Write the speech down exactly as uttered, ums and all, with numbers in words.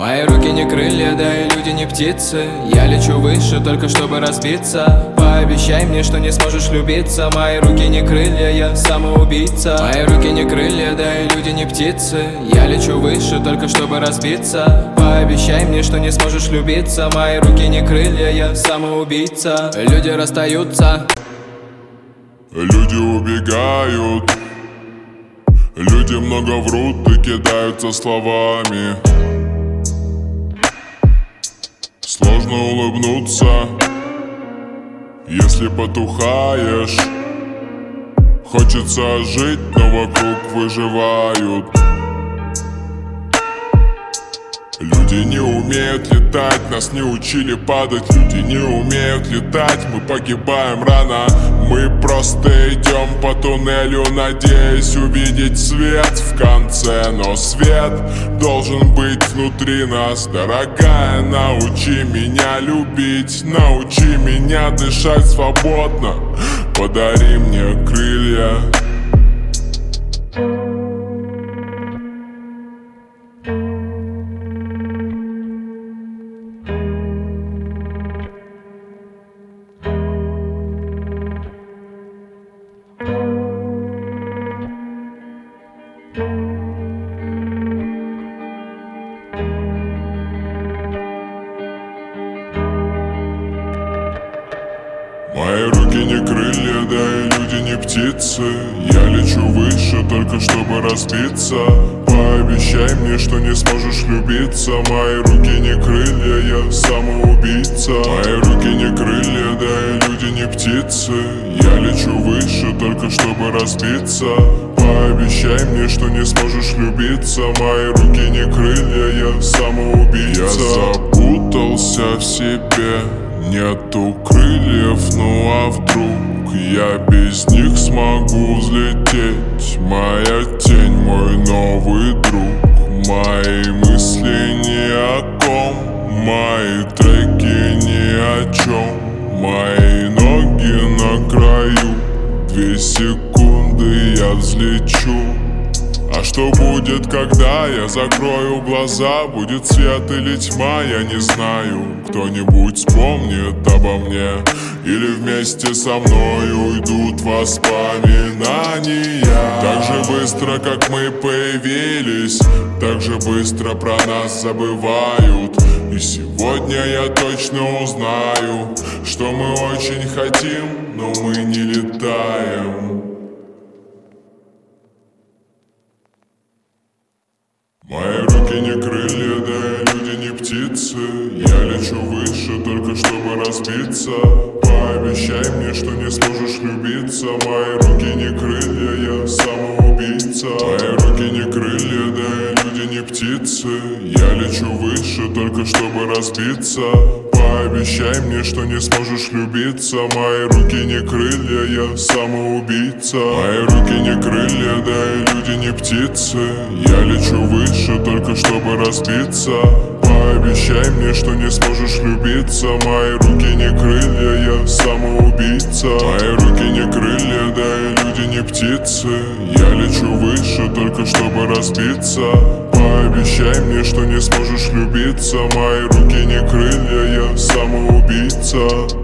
Мои руки не крылья, да и люди не птицы. Я лечу выше, только чтобы разбиться. Пообещай мне, что не сможешь любиться. Мои руки не крылья, я самоубийца. Мои руки не крылья, да и люди не птицы. Я лечу выше, только чтобы разбиться. Пообещай мне, что не сможешь любиться. Мои руки не крылья, я самоубийца. Люди расстаются, люди убегают, люди много врут и кидаются словами. Сложно улыбнуться, если потухаешь. Хочется жить, но вокруг выживают. Люди не умеют летать, нас не учили падать. Люди не умеют летать, мы погибаем рано. Мы просто идем по туннелю, надеясь увидеть свет в конце. Но свет должен быть внутри нас. Дорогая, научи меня любить, научи меня дышать свободно. Подари мне крылья. Мои руки не крылья, да и люди не птицы. Я лечу выше, только чтобы разбиться. Пообещай мне, что не сможешь любиться. Мои руки не крылья, я самоубийца. Мои руки не крылья, да и люди не птицы. Я лечу выше, только чтобы разбиться. Пообещай мне, что не сможешь любиться. Мои руки не крылья, я самоубийца. Я запутался в себе, нету крыльев, ну а вдруг я без них смогу взлететь? Моя тень, мой новый друг. Мои мысли ни о ком, мои треки ни о чем. Мои ноги на краю, две секунды я взлечу. А что будет, когда я закрою глаза? Будет свет или тьма, я не знаю. Кто-нибудь вспомнит обо мне, или вместе со мной уйдут воспоминания. Так же быстро, как мы появились, так же быстро про нас забывают. И сегодня я точно узнаю, что мы очень хотим, но мы не летаем. Мои руки не крылья, да и люди не птицы. Я лечу выше, только чтобы разбиться. Пообещай мне, что не сможешь любиться. Мои руки не крылья, я самоубийца. Мои руки не крылья, да и люди не птицы. Я лечу выше, только чтобы разбиться. Пообещай мне, что не сможешь любиться. Мои руки не крылья, я самоубийца. Мои руки не крылья, да и люди не птицы. Я лечу выше, только чтобы разбиться. Пообещай мне, что не сможешь любиться. Мои руки не крылья, я самоубийца. Мои руки не крылья, да и люди не птицы. Я лечу выше, только чтобы разбиться. Пообещай мне, что не сможешь любиться. Мои руки не крылья, я самоубийца.